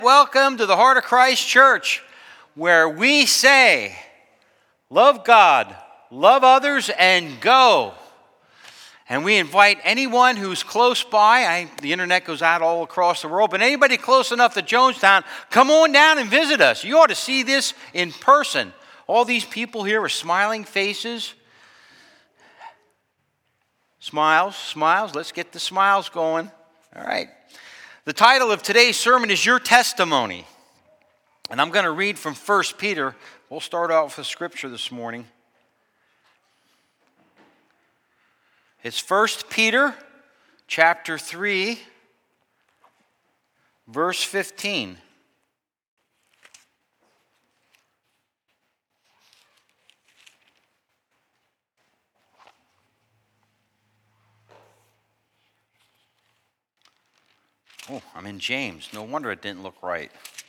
Welcome to the Heart of Christ Church, where we say, love God, love others, and go. And we invite anyone who's close by, the internet goes out all across the world, but anybody close enough to Jonestown, come on down and visit us. You ought to see this in person. All these people here with smiling faces. Smiles. Let's get the smiles going. All right. The title of today's sermon is Your Testimony. And I'm going to read from 1 Peter. We'll start out with the scripture this morning. It's 1 Peter chapter 3, verse 15. Oh, I'm in James. No wonder it didn't look right.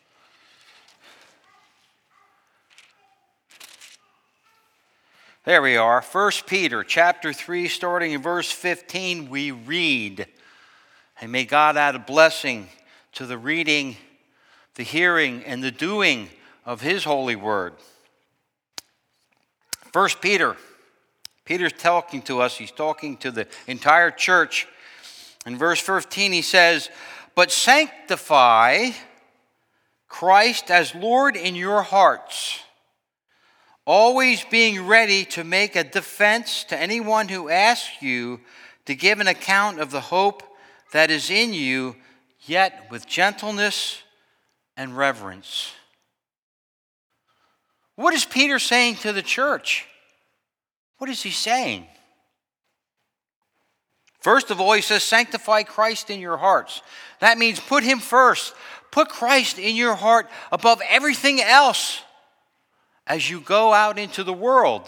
There we are. 1 Peter chapter 3, starting in verse 15, we read. And may God add a blessing to the reading, the hearing, and the doing of His holy word. 1 Peter's talking to us. He's talking to the entire church. In verse 15, he says, "But sanctify Christ as Lord in your hearts, always being ready to make a defense to anyone who asks you to give an account of the hope that is in you, yet with gentleness and reverence." What is Peter saying to the church? What is he saying? First of all, he says, sanctify Christ in your hearts. That means put Him first. Put Christ in your heart above everything else as you go out into the world.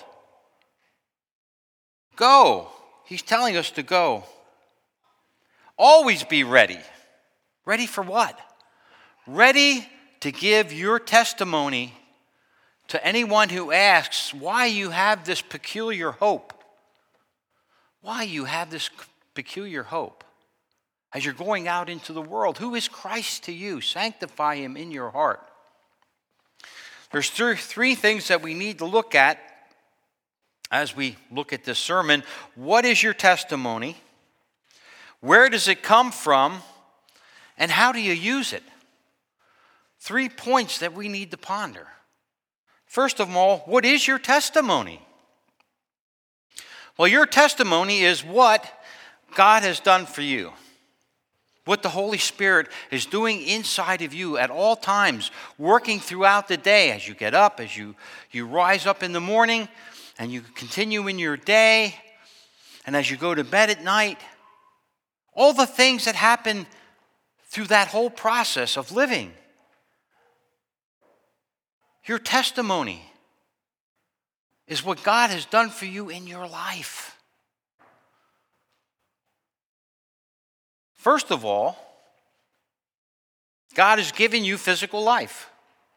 Go. He's telling us to go. Always be ready. Ready for what? Ready to give your testimony to anyone who asks why you have this peculiar hope. Why you have this peculiar hope as you're going out into the world. Who is Christ to you? Sanctify Him in your heart. There's three things that we need to look at as we look at this sermon. What is your testimony? Where does it come from? And how do you use it? 3 points that we need to ponder. First of all, what is your testimony? Well, your testimony is what God has done for you. What the Holy Spirit is doing inside of you at all times, working throughout the day as you get up, as you rise up in the morning, and you continue in your day, and as you go to bed at night. All the things that happen through that whole process of living. Your testimony is what God has done for you in your life. First of all, God has given you physical life.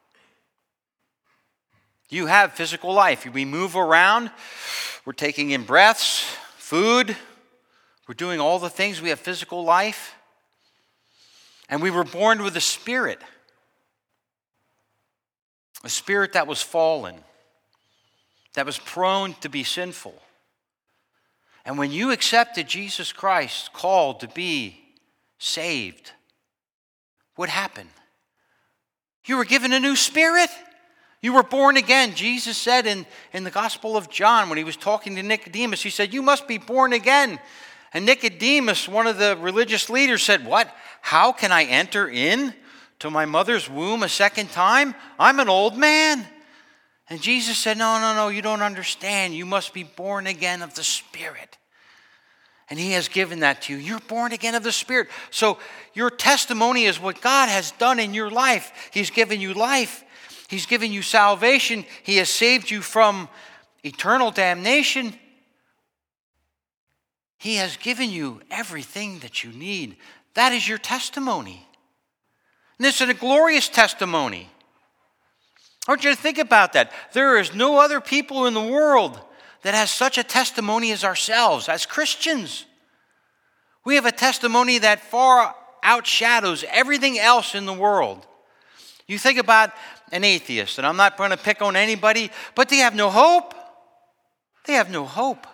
You have physical life. We move around. We're taking in breaths, food. We're doing all the things. We have physical life. And we were born with a spirit that was fallen, that was prone to be sinful. And when you accepted Jesus Christ, called to be saved, what happened? You were given a new spirit. You were born again. Jesus said in the Gospel of John, when He was talking to Nicodemus, He said, you must be born again. And Nicodemus, one of the religious leaders, said, what? How can I enter in to my mother's womb a second time? I'm an old man. And Jesus said, no, you don't understand. You must be born again of the Spirit. And He has given that to you. You're born again of the Spirit. So your testimony is what God has done in your life. He's given you life. He's given you salvation. He has saved you from eternal damnation. He has given you everything that you need. That is your testimony. And it's a glorious testimony. I want you to think about that. There is no other people in the world that has such a testimony as ourselves, as Christians. We have a testimony that far outshadows everything else in the world. You think about an atheist, and I'm not going to pick on anybody, but they have no hope. They have no hope.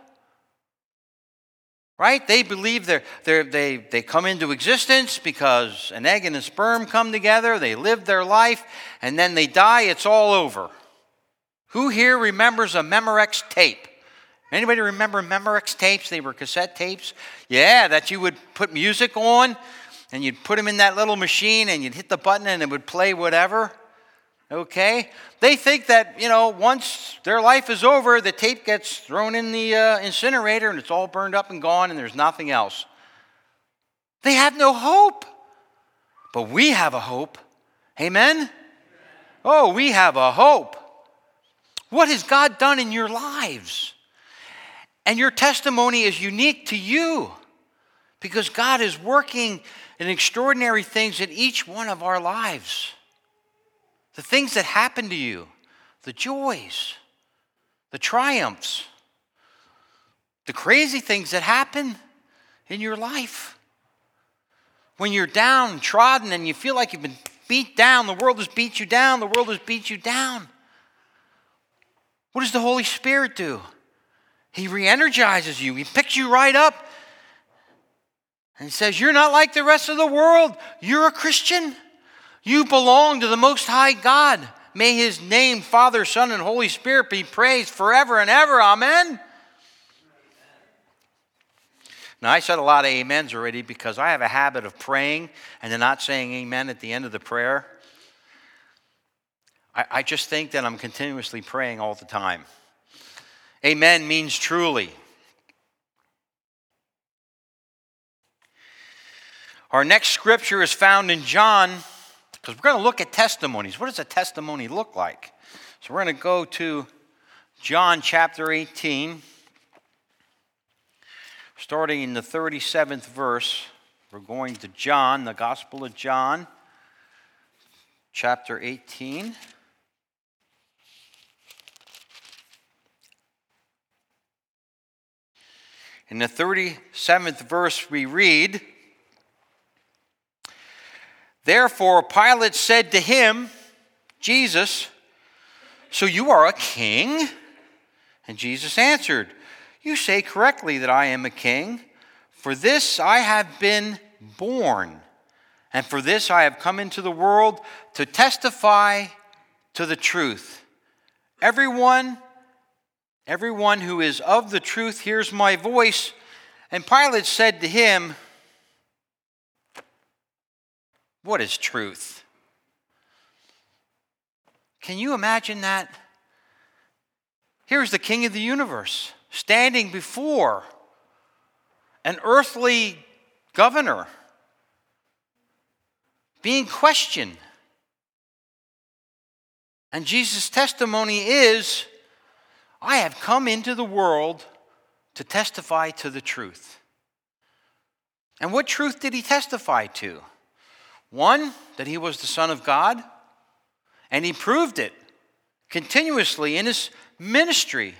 Right? They believe they come into existence because an egg and a sperm come together, they live their life, and then they die, it's all over. Who here remembers a Memorex tape? Anybody remember Memorex tapes? They were cassette tapes. Yeah, that you would put music on, and you'd put them in that little machine, and you'd hit the button, and it would play whatever. Okay? They think that, once their life is over, the tape gets thrown in the incinerator, and it's all burned up and gone, and there's nothing else. They have no hope. But we have a hope. Amen? Oh, we have a hope. What has God done in your lives? And your testimony is unique to you because God is working in extraordinary things in each one of our lives. The things that happen to you, the joys, the triumphs, the crazy things that happen in your life. When you're downtrodden and you feel like you've been beat down, the world has beat you down, the world has beat you down. What does the Holy Spirit do? He re-energizes you. He picks you right up. And he says, you're not like the rest of the world. You're a Christian. You belong to the Most High God. May His name, Father, Son, and Holy Spirit be praised forever and ever. Amen. Now, I said a lot of amens already because I have a habit of praying and then not saying amen at the end of the prayer. I just think that I'm continuously praying all the time. Amen means truly. Our next scripture is found in John, because we're going to look at testimonies. What does a testimony look like? So we're going to go to John chapter 18, starting in the 37th verse. We're going to John, the Gospel of John, chapter 18. In the 37th verse we read, therefore Pilate said to him, Jesus, so you are a king? And Jesus answered, you say correctly that I am a king. For this I have been born, and for this I have come into the world to testify to the truth. Everyone who is of the truth hears my voice. And Pilate said to him, what is truth? Can you imagine that? Here's the King of the universe standing before an earthly governor, being questioned. And Jesus' testimony is, I have come into the world to testify to the truth. And what truth did he testify to? One, that he was the Son of God, and he proved it continuously in his ministry.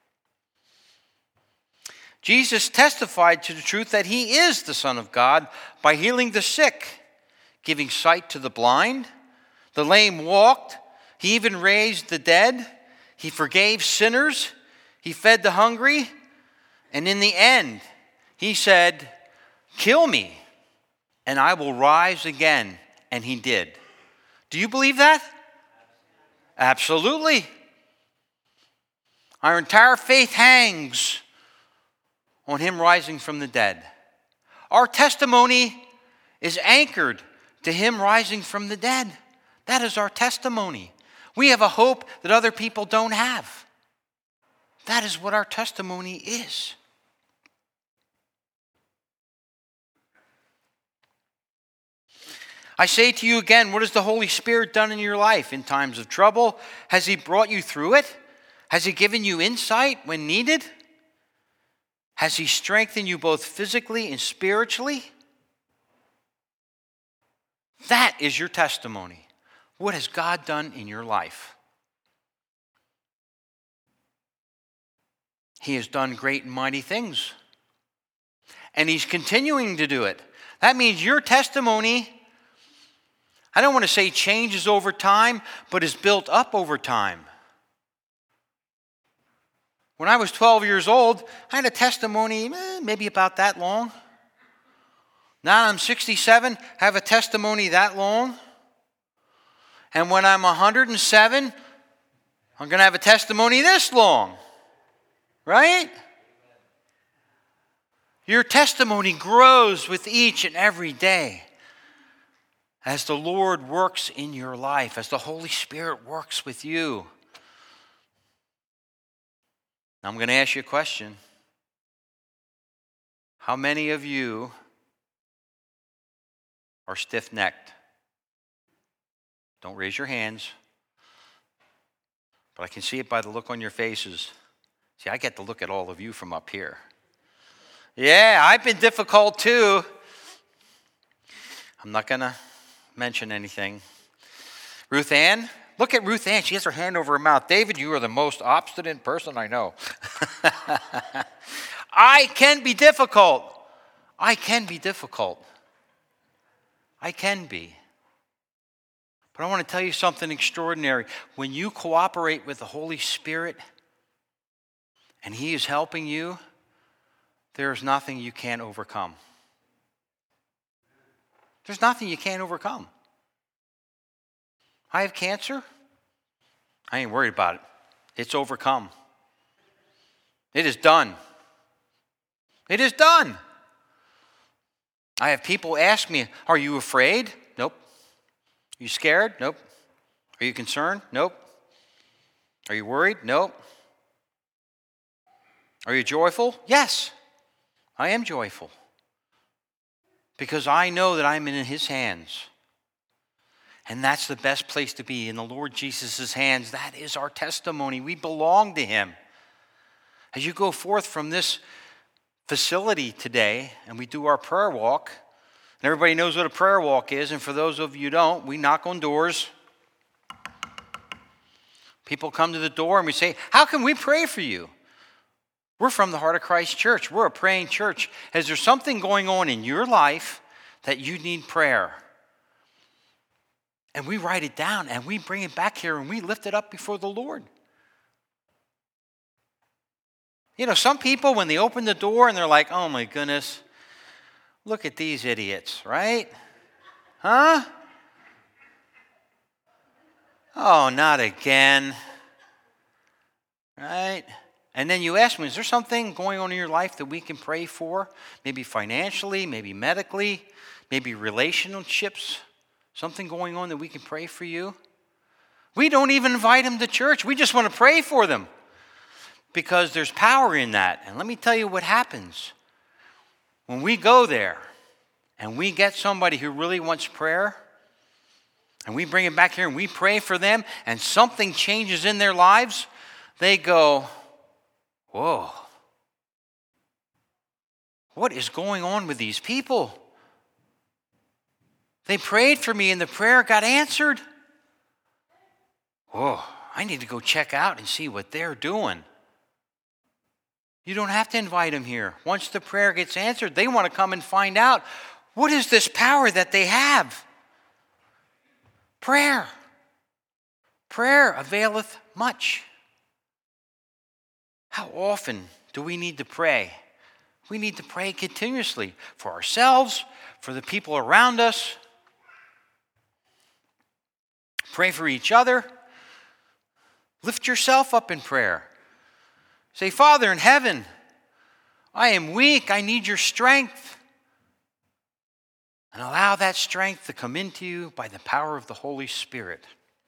Jesus testified to the truth that he is the Son of God by healing the sick, giving sight to the blind, the lame walked, he even raised the dead, he forgave sinners, he fed the hungry, and in the end, he said, kill me, and I will rise again. And he did. Do you believe that? Absolutely. Our entire faith hangs on him rising from the dead. Our testimony is anchored to him rising from the dead. That is our testimony. We have a hope that other people don't have. That is what our testimony is. I say to you again, what has the Holy Spirit done in your life in times of trouble? Has He brought you through it? Has He given you insight when needed? Has He strengthened you both physically and spiritually? That is your testimony. What has God done in your life? He has done great and mighty things. And He's continuing to do it. That means your testimony, I don't want to say changes over time, but is built up over time. When I was 12 years old, I had a testimony maybe about that long. Now I'm 67, I have a testimony that long. And when I'm 107, I'm going to have a testimony this long. Right? Your testimony grows with each and every day as the Lord works in your life, as the Holy Spirit works with you. I'm going to ask you a question. How many of you are stiff-necked? Don't raise your hands, but I can see it by the look on your faces. See, I get to look at all of you from up here. Yeah, I've been difficult too. I'm not going to mention anything. Ruth Ann, look at Ruth Ann. She has her hand over her mouth. David, you are the most obstinate person I know. I can be difficult. I can be difficult. I can be. But I want to tell you something extraordinary. When you cooperate with the Holy Spirit and He is helping you, there is nothing you can't overcome. There's nothing you can't overcome. I have cancer. I ain't worried about it. It's overcome. It is done. It is done. I have people ask me, are you afraid? Nope. Are you scared? Nope. Are you concerned? Nope. Are you worried? Nope. Are you joyful? Yes, I am joyful. Because I know that I'm in His hands. And that's the best place to be, in the Lord Jesus' hands. That is our testimony. We belong to Him. As you go forth from this facility today, and we do our prayer walk, and everybody knows what a prayer walk is, and for those of you who don't, we knock on doors. People come to the door and we say, how can we pray for you? We're from the Heart of Christ Church. We're a praying church. Is there something going on in your life that you need prayer? And we write it down and we bring it back here and we lift it up before the Lord. You know, some people, when they open the door and they're like, oh my goodness, look at these idiots, right? Huh? Oh, not again. Right? And then you ask me, is there something going on in your life that we can pray for? Maybe financially, maybe medically, maybe relationships, something going on that we can pray for you? We don't even invite them to church. We just want to pray for them because there's power in that. And let me tell you what happens. When we go there and we get somebody who really wants prayer and we bring them back here and we pray for them and something changes in their lives, they go, whoa, what is going on with these people? They prayed for me and the prayer got answered. Whoa, I need to go check out and see what they're doing. You don't have to invite them here. Once the prayer gets answered, they want to come and find out, what is this power that they have? Prayer. Prayer availeth much. How often do we need to pray? We need to pray continuously for ourselves, for the people around us. Pray for each other. Lift yourself up in prayer. Say, Father in heaven, I am weak. I need your strength. And allow that strength to come into you by the power of the Holy Spirit.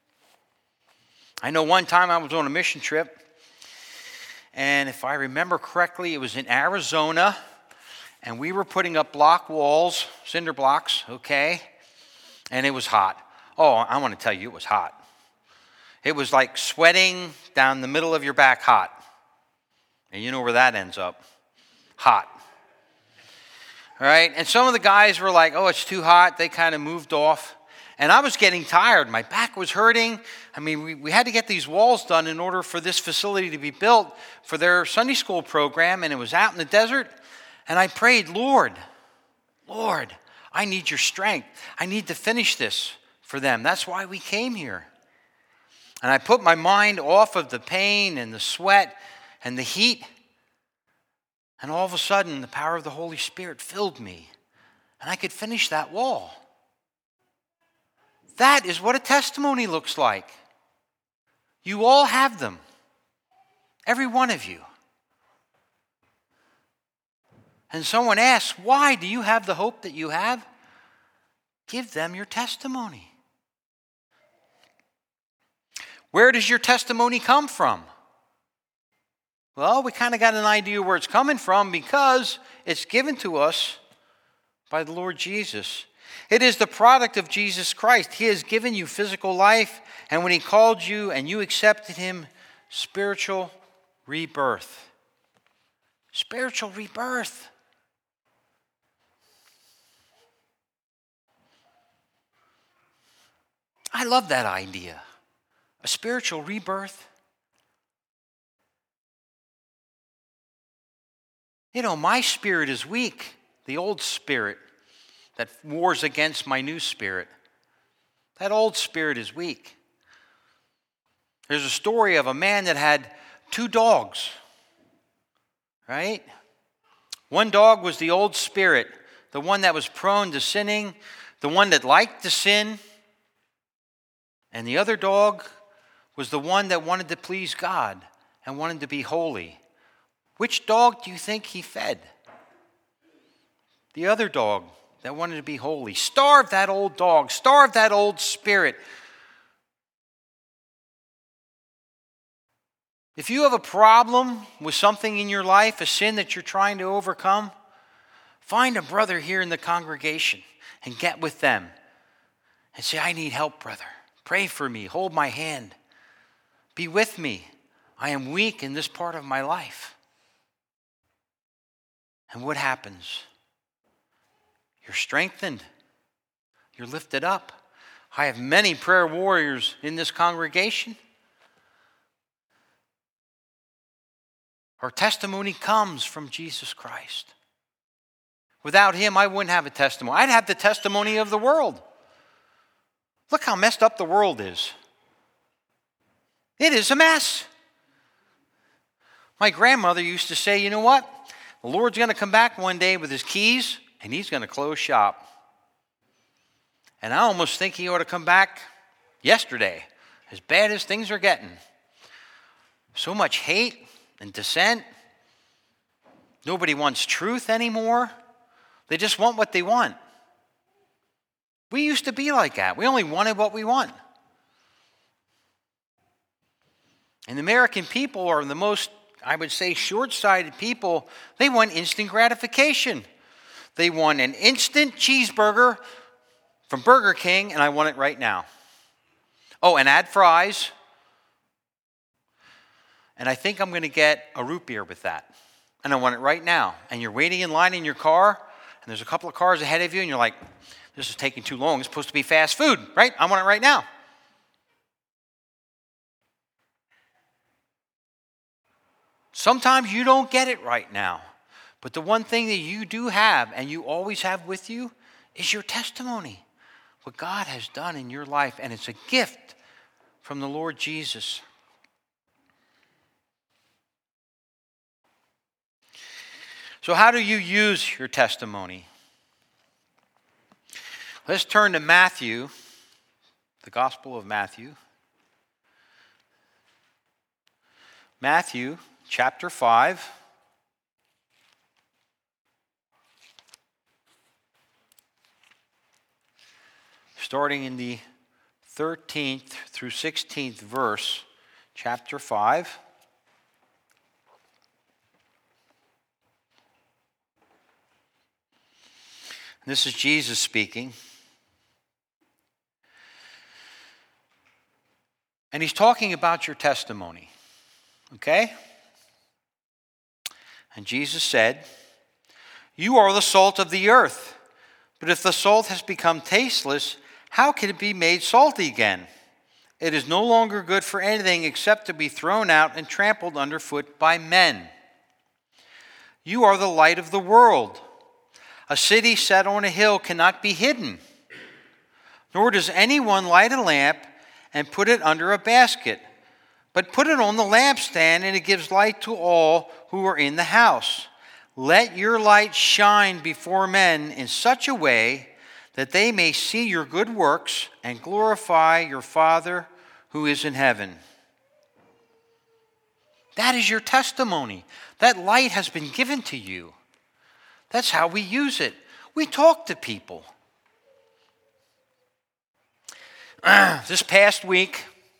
I know one time I was on a mission trip. And if I remember correctly, it was in Arizona, and we were putting up block walls, cinder blocks, okay? And it was hot. Oh, I want to tell you, it was hot. It was like sweating down the middle of your back hot. And you know where that ends up. Hot. All right? And some of the guys were like, oh, it's too hot. They kind of moved off. And I was getting tired. My back was hurting. I mean, we had to get these walls done in order for this facility to be built for their Sunday school program, and it was out in the desert. And I prayed, Lord, I need your strength. I need to finish this. for them. That's why we came here. And I put my mind off of the pain and the sweat and the heat. And all of a sudden, the power of the Holy Spirit filled me. And I could finish that wall. That is what a testimony looks like. You all have them. Every one of you. And someone asks, why do you have the hope that you have? Give them your testimony. Where does your testimony come from? Well, we kind of got an idea where it's coming from because it's given to us by the Lord Jesus. It is the product of Jesus Christ. He has given you physical life, and when He called you and you accepted Him, spiritual rebirth. Spiritual rebirth. I love that idea. A spiritual rebirth. You know, my spirit is weak. The old spirit that wars against my new spirit. That old spirit is weak. There's a story of a man that had 2 dogs, right? One dog was the old spirit, the one that was prone to sinning, the one that liked to sin. And the other dog was the one that wanted to please God and wanted to be holy. Which dog do you think he fed? The other dog that wanted to be holy. Starve that old dog. Starve that old spirit. If you have a problem with something in your life, a sin that you're trying to overcome, find a brother here in the congregation and get with them and say, I need help, brother. Pray for me. Hold my hand. Be with me. I am weak in this part of my life. And what happens? You're strengthened. You're lifted up. I have many prayer warriors in this congregation. Our testimony comes from Jesus Christ. Without Him, I wouldn't have a testimony. I'd have the testimony of the world. Look how messed up the world is. It is a mess. My grandmother used to say, you know what? The Lord's going to come back one day with His keys, and He's going to close shop. And I almost think He ought to come back yesterday, as bad as things are getting. So much hate and dissent. Nobody wants truth anymore. They just want what they want. We used to be like that. We only wanted what we want. And the American people are the most, I would say, short-sighted people. They want instant gratification. They want an instant cheeseburger from Burger King, and I want it right now. Oh, and add fries. And I think I'm going to get a root beer with that. And I want it right now. And you're waiting in line in your car, and there's a couple of cars ahead of you, and you're like, this is taking too long. It's supposed to be fast food, right? I want it right now. Sometimes you don't get it right now. But the one thing that you do have, and you always have with you, is your testimony. What God has done in your life. And it's a gift from the Lord Jesus. So how do you use your testimony? Let's turn to Matthew, the Gospel of Matthew. Matthew chapter 5. Starting in the 13th through 16th verse, chapter 5. This is Jesus speaking. And He's talking about your testimony. Okay? And Jesus said, "You are the salt of the earth. But if the salt has become tasteless, how can it be made salty again? It is no longer good for anything except to be thrown out and trampled underfoot by men. You are the light of the world. A city set on a hill cannot be hidden. Nor does anyone light a lamp and put it under a basket, but put it on the lampstand, and it gives light to all who are in the house. Let your light shine before men in such a way that they may see your good works and glorify your Father who is in heaven. That is your testimony. That light has been given to you. That's how we use it. We talk to people. This past week,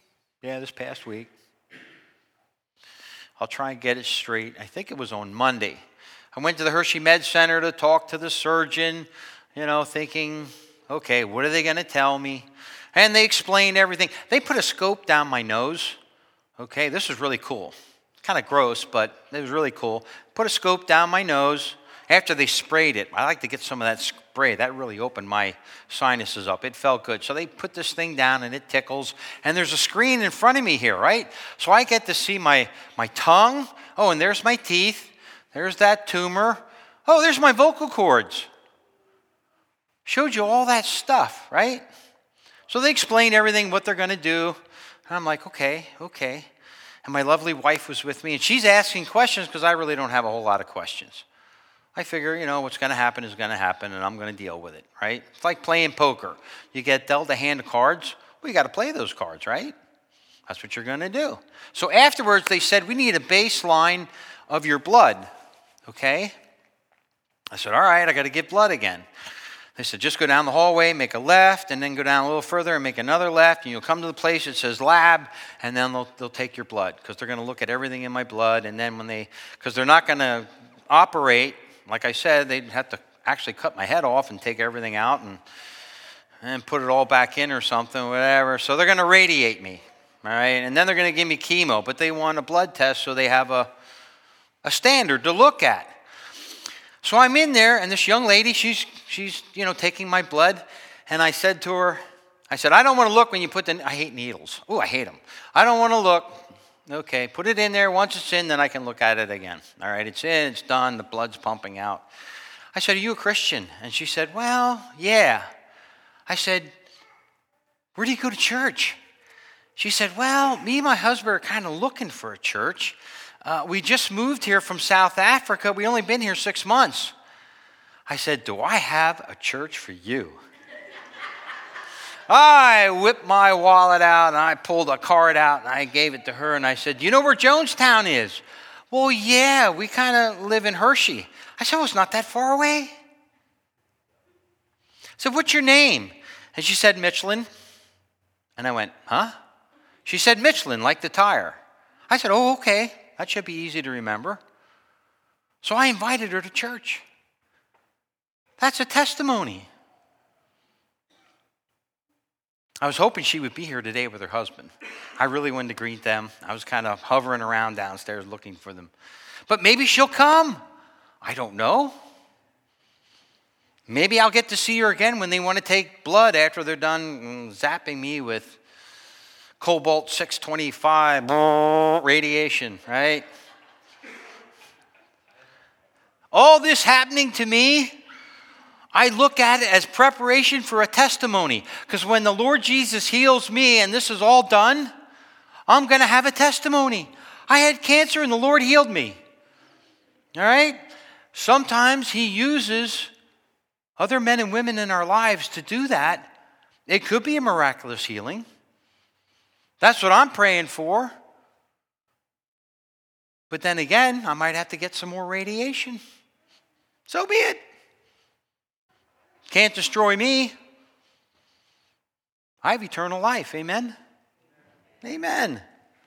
I'll try and get it straight. I think it was on Monday. I went to the Hershey Med Center to talk to the surgeon, thinking, okay, what are they going to tell me? And they explained everything. They put a scope down my nose. Okay, this was really cool. Kind of gross, but it was really cool. Put a scope down my nose. After they sprayed it, I like to get some of that spray. That really opened my sinuses up. It felt good. So they put this thing down, and it tickles. And there's a screen in front of me here, right? So I get to see my tongue. Oh, and there's my teeth. There's that tumor. Oh, there's my vocal cords. Showed you all that stuff, right? So they explained everything, what they're going to do. And I'm like, okay. And my lovely wife was with me, and she's asking questions because I really don't have a whole lot of questions. I figure, what's going to happen is going to happen, and I'm going to deal with it, right? It's like playing poker. You get dealt a hand of cards. Well, you got to play those cards, right? That's what you're going to do. So afterwards, they said, we need a baseline of your blood, okay? I said, all right, I got to get blood again. They said, just go down the hallway, make a left, and then go down a little further and make another left, and you'll come to the place that says lab, and then they'll take your blood, because they're going to look at everything in my blood, and then because they're not going to operate, like I said, they'd have to actually cut my head off and take everything out and put it all back in or something, whatever. So they're going to radiate me, all right? And then they're going to give me chemo, but they want a blood test, so they have a standard to look at. So I'm in there, and this young lady, she's taking my blood, and I said to her, I don't want to look when you put I hate needles. Oh, I hate them. I don't want to look. Okay, put it in there. Once it's in, then I can look at it again. All right, it's in, it's done, the blood's pumping out. I said, are you a Christian? And she said, well, yeah. I said, where do you go to church? She said, well, me and my husband are kind of looking for a church. We just moved here from South Africa. We only been here 6 months. I said, do I have a church for you? I whipped my wallet out, and I pulled a card out, and I gave it to her, and I said, do you know where Jonestown is? Well, yeah, we kind of live in Hershey. I said, well, it's not that far away. I said, what's your name? And she said, Michelin. And I went, huh? She said, Michelin, like the tire. I said, oh, okay. That should be easy to remember. So I invited her to church. That's a testimony. I was hoping she would be here today with her husband. I really wanted to greet them. I was kind of hovering around downstairs looking for them. But maybe she'll come. I don't know. Maybe I'll get to see her again when they want to take blood after they're done zapping me with cobalt 625 radiation, right? All this happening to me, I look at it as preparation for a testimony. Because when the Lord Jesus heals me and this is all done, I'm going to have a testimony. I had cancer and the Lord healed me. All right? Sometimes He uses other men and women in our lives to do that. It could be a miraculous healing. That's what I'm praying for. But then again, I might have to get some more radiation. So be it. Can't destroy me. I have eternal life. Amen? Amen.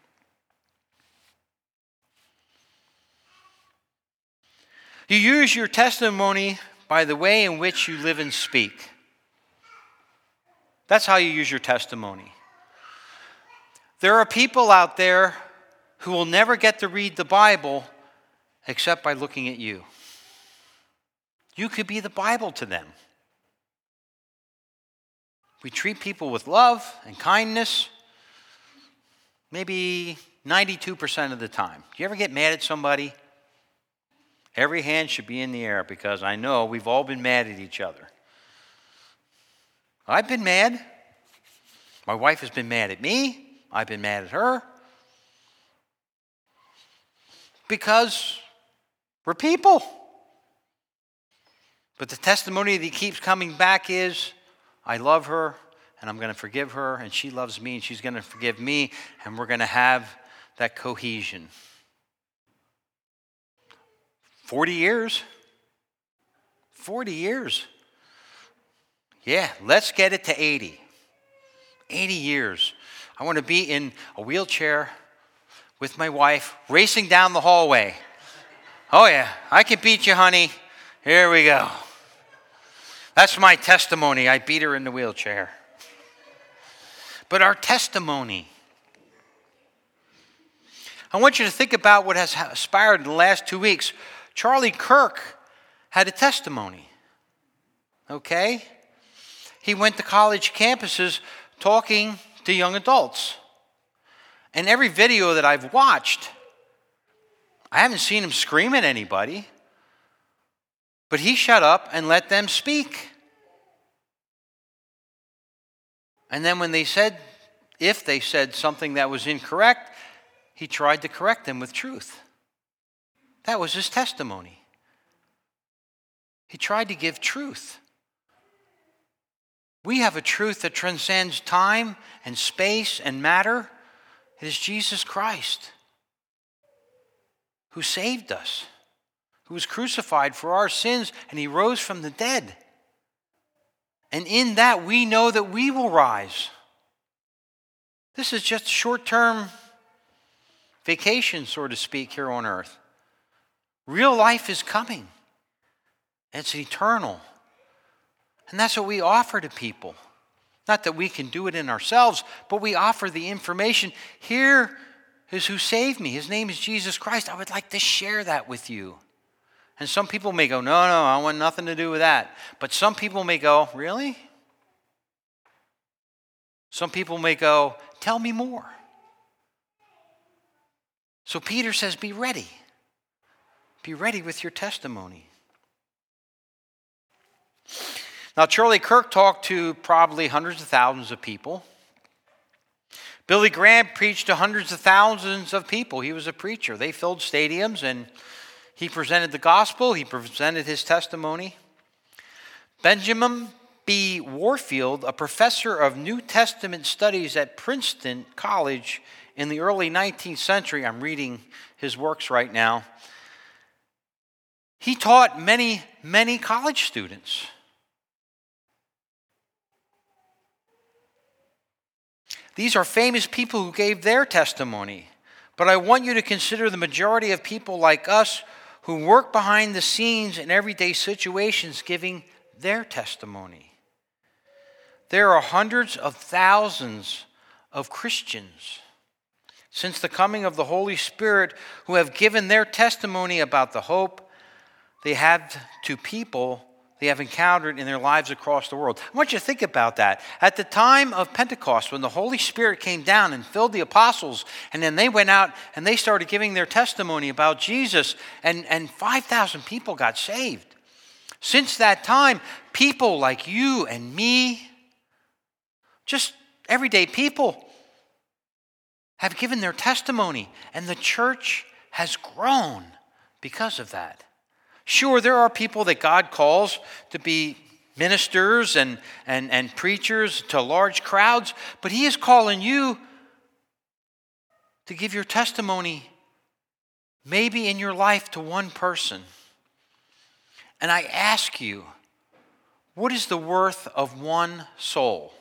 You use your testimony by the way in which you live and speak. That's how you use your testimony. There are people out there who will never get to read the Bible except by looking at you. You could be the Bible to them. We treat people with love and kindness maybe 92% of the time. Do you ever get mad at somebody? Every hand should be in the air because I know we've all been mad at each other. I've been mad. My wife has been mad at me. I've been mad at her. Because we're people. But the testimony that keeps coming back is, I love her, and I'm going to forgive her, and she loves me, and she's going to forgive me, and we're going to have that cohesion. 40 years. 40 years. Yeah, let's get it to 80. 80 years. I want to be in a wheelchair with my wife, racing down the hallway. Oh yeah, I can beat you, honey. Here we go. That's my testimony. I beat her in the wheelchair. But our testimony. I want you to think about what has inspired in the last 2 weeks. Charlie Kirk had a testimony. Okay? He went to college campuses talking to young adults. And every video that I've watched, I haven't seen him scream at anybody. But he shut up and let them speak. And then when if they said something that was incorrect, he tried to correct them with truth. That was his testimony. He tried to give truth. We have a truth that transcends time and space and matter. It is Jesus Christ, who saved us, who was crucified for our sins, and he rose from the dead. And in that, we know that we will rise. This is just short-term vacation, so to speak, here on earth. Real life is coming. It's eternal. And that's what we offer to people. Not that we can do it in ourselves, but we offer the information. Here is who saved me. His name is Jesus Christ. I would like to share that with you. And some people may go, no, I want nothing to do with that. But some people may go, really? Some people may go, tell me more. So Peter says, be ready. Be ready with your testimony. Now, Charlie Kirk talked to probably hundreds of thousands of people. Billy Graham preached to hundreds of thousands of people. He was a preacher. They filled stadiums, and he presented the gospel. He presented his testimony. Benjamin B. Warfield, a professor of New Testament studies at Princeton College in the early 19th century, I'm reading his works right now, he taught many, many college students. These are famous people who gave their testimony. But I want you to consider the majority of people like us who work behind the scenes in everyday situations giving their testimony. There are hundreds of thousands of Christians since the coming of the Holy Spirit who have given their testimony about the hope they have to people they have encountered in their lives across the world. I want you to think about that. At the time of Pentecost, when the Holy Spirit came down and filled the apostles, and then they went out and they started giving their testimony about Jesus, and 5,000 people got saved. Since that time, people like you and me, just everyday people, have given their testimony, and the church has grown because of that. Sure, there are people that God calls to be ministers and preachers to large crowds, but He is calling you to give your testimony maybe in your life to one person. And I ask you, what is the worth of one soul?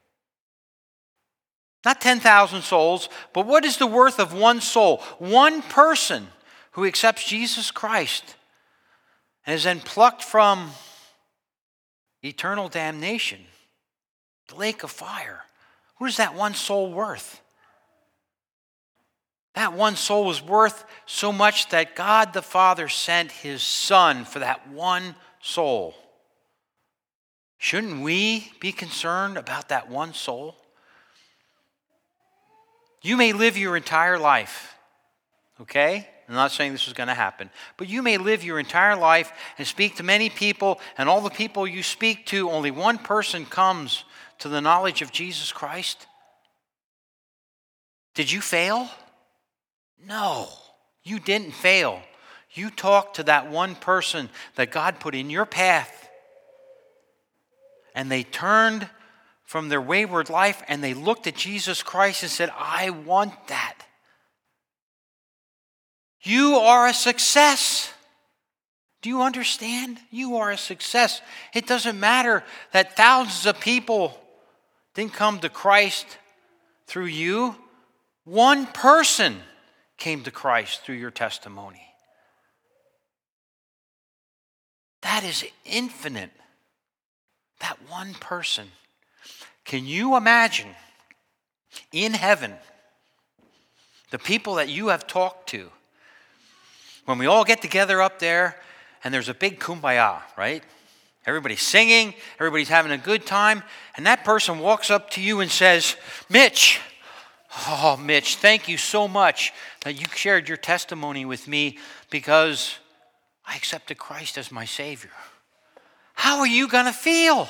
Not 10,000 souls, but what is the worth of one soul? One person who accepts Jesus Christ and is then plucked from eternal damnation, the lake of fire. What is that one soul worth? That one soul was worth so much that God the Father sent His Son for that one soul. Shouldn't we be concerned about that one soul? You may live your entire life, okay? I'm not saying this is going to happen. But you may live your entire life and speak to many people, and all the people you speak to, only one person comes to the knowledge of Jesus Christ. Did you fail? No, you didn't fail. You talked to that one person that God put in your path, and they turned from their wayward life and they looked at Jesus Christ and said, I want that. You are a success. Do you understand? You are a success. It doesn't matter that thousands of people didn't come to Christ through you. One person came to Christ through your testimony. That is infinite. That one person. Can you imagine in heaven the people that you have talked to when we all get together up there and there's a big kumbaya, right? Everybody's singing, everybody's having a good time, and that person walks up to you and says, Mitch, thank you so much that you shared your testimony with me because I accepted Christ as my Savior. How are you going to feel?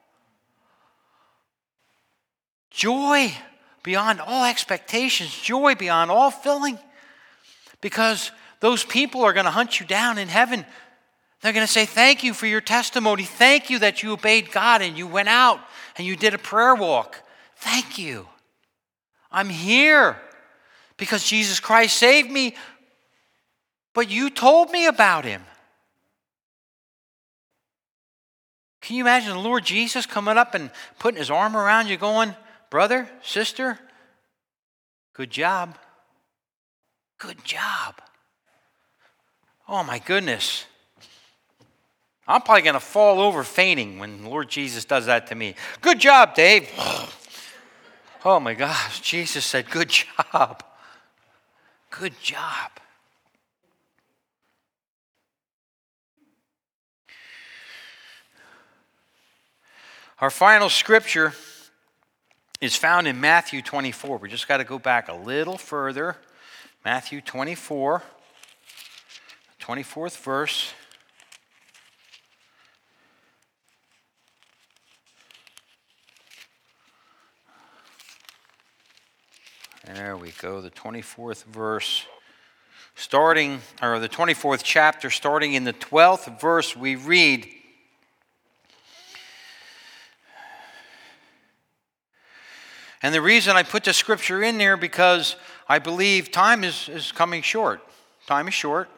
Joy beyond all expectations, joy beyond all filling, because those people are going to hunt you down in heaven. They're going to say, thank you for your testimony. Thank you that you obeyed God and you went out and you did a prayer walk. Thank you. I'm here because Jesus Christ saved me, but you told me about him. Can you imagine the Lord Jesus coming up and putting his arm around you going, brother, sister, good job. Good job. Oh my goodness. I'm probably going to fall over fainting when the Lord Jesus does that to me. Good job, Dave. Oh my gosh, Jesus said, good job. Good job. Our final scripture is found in Matthew 24. We just got to go back a little further. Matthew 24, 24th verse. There we go, the 24th verse. The 24th chapter, starting in the 12th verse, we read, and the reason I put the scripture in there because I believe time is coming short. Time is short.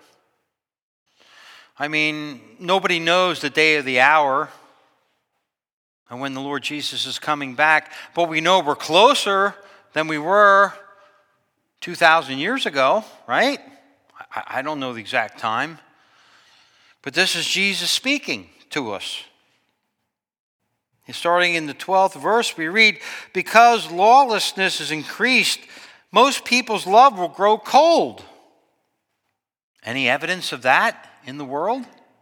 I mean, nobody knows the day or the hour and when the Lord Jesus is coming back, but we know we're closer than we were 2,000 years ago, right? I don't know the exact time, but this is Jesus speaking to us. Starting in the 12th verse, we read, because lawlessness is increased, most people's love will grow cold. Any evidence of that in the world?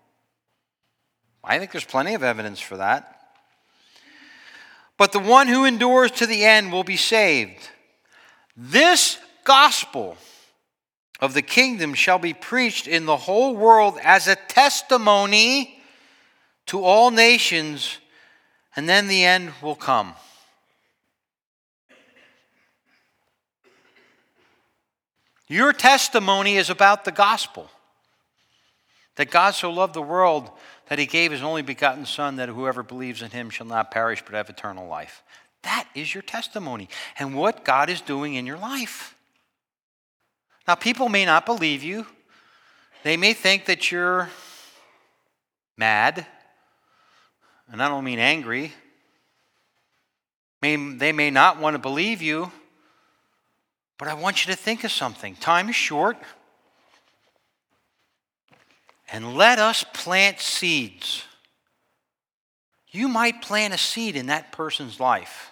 I think there's plenty of evidence for that. But the one who endures to the end will be saved. This gospel of the kingdom shall be preached in the whole world as a testimony to all nations, and then the end will come. Your testimony is about the gospel. That God so loved the world that he gave his only begotten Son, that whoever believes in him shall not perish but have eternal life. That is your testimony and what God is doing in your life. Now, people may not believe you. They may think that you're mad, and I don't mean angry. They may not want to believe you, but I want you to think of something. Time is short, and let us plant seeds. You might plant a seed in that person's life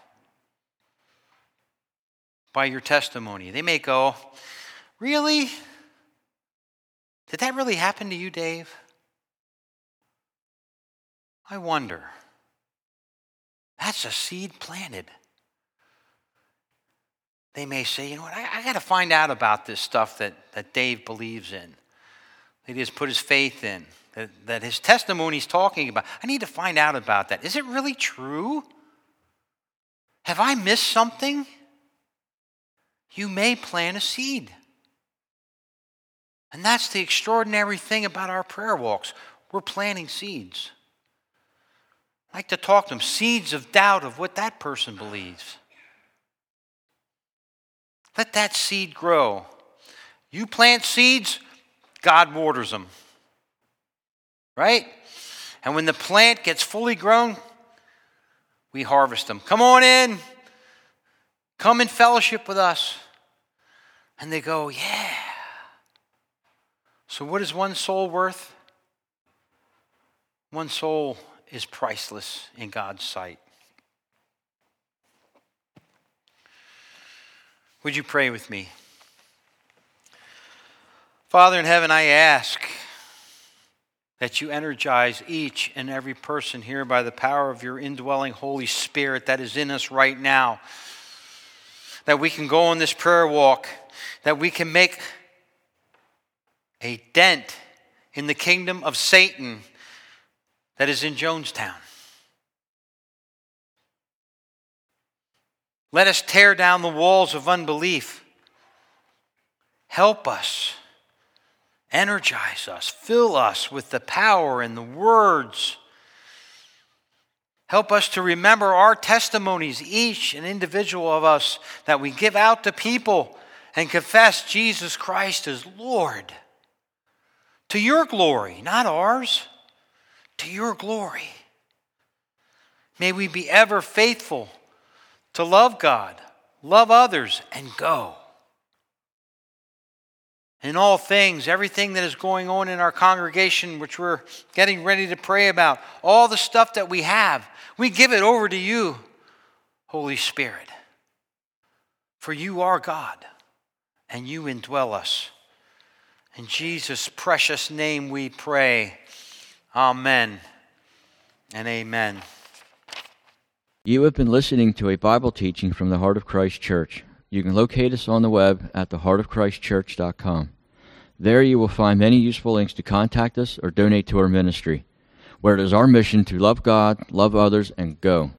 by your testimony. They may go, really? Did that really happen to you, Dave? I wonder. That's a seed planted. They may say, you know what, I got to find out about this stuff that Dave believes in, that he has put his faith in, that his testimony is talking about. I need to find out about that. Is it really true? Have I missed something? you may plant a seed. And that's the extraordinary thing about our prayer walks. We're planting seeds. I like to talk to them, seeds of doubt of what that person believes. Let that seed grow. You plant seeds, God waters them. Right? And when the plant gets fully grown, we harvest them. Come on in. Come in fellowship with us. And they go, yeah. So what is one soul worth? One soul is priceless in God's sight. Would you pray with me? Father in heaven, I ask that you energize each and every person here by the power of your indwelling Holy Spirit that is in us right now. That we can go on this prayer walk, that we can make a dent in the kingdom of Satan that is in Jonestown. Let us tear down the walls of unbelief. Help us. Energize us. Fill us with the power and the words. Help us to remember our testimonies, each and individual of us, that we give out to people and confess Jesus Christ as Lord. To your glory, not ours. To your glory. May we be ever faithful to love God, love others, and go. In all things, everything that is going on in our congregation, which we're getting ready to pray about, all the stuff that we have, we give it over to you, Holy Spirit. For you are God, and you indwell us. In Jesus' precious name we pray. Amen and amen. You have been listening to a Bible teaching from the Heart of Christ Church. You can locate us on the web at theheartofchristchurch.com. There you will find many useful links to contact us or donate to our ministry, where it is our mission to love God, love others, and go.